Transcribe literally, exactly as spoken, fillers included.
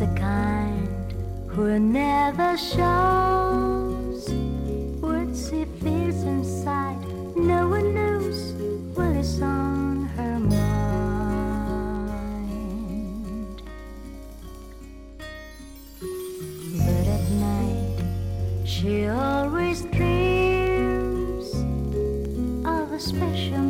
the kind who never shows what she feels inside. No one knows what is on her mind. But at night she always dreams of a special